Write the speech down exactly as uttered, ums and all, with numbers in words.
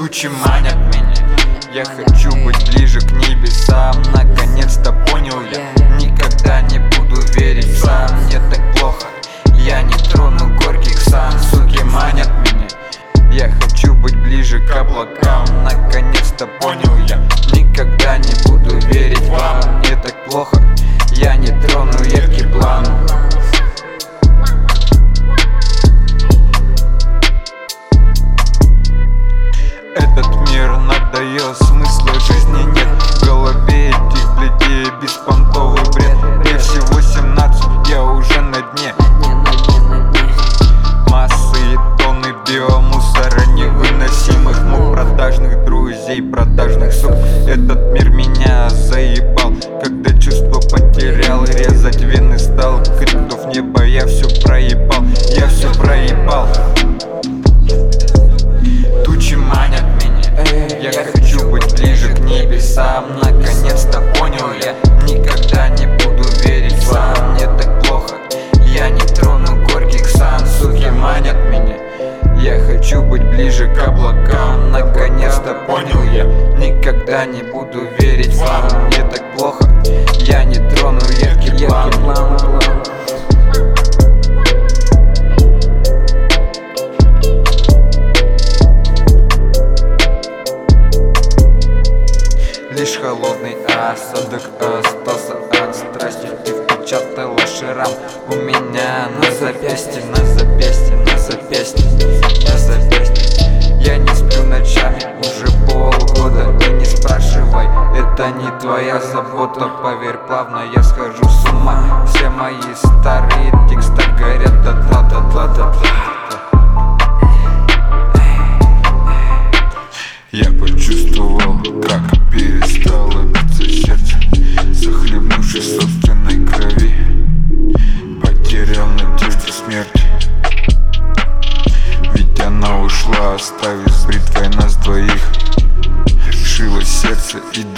Тучи манят меня, я хочу быть ближе к небесам. Наконец-то понял я, никогда не буду верить сам. Мне так плохо, я не трону горьких сан. Суки манят меня, я хочу быть ближе к облакам. Наконец-то понял я, никогда не буду верить вам. Мне так плохо, я не трону яркий план. Этот мир надоел, смысла жизни нет. В голове этих блядей беспонтовый бред. Мне всего семнадцать, я уже на дне. Массы и тонны биомусора невыносимых мук, продажных друзей, продажных сук. Этот мир меня заебал, когда чувство потерял. Резать вены стал, крикнув небо, я все проебал, я все проебал. Тучи манят меня, я хочу быть ближе к небесам. Наконец-то понял я, никогда не буду верить вам. Мне так плохо, я не трону горьких сан. Суки манят меня, я хочу быть ближе к облакам. Наконец-то понял я, никогда не буду верить вам. Мне так плохо, я не трону яркий план. Лишь холодный осадок остался от страсти. Ты впечатала шрам у меня на запястье, на запястье, на запястье, на запястье. Я не сплю ночами уже полгода. И не спрашивай, это не твоя забота. Поверь, плавно я схожу с ума. Все мои старые тексты горят дотла, дотла, дотла. Я почувствовал, как перестало биться сердце, захлебнувшись в собственной крови. Потерял надежду смерти, ведь она ушла, оставив с бритвой нас двоих. Шило сердце и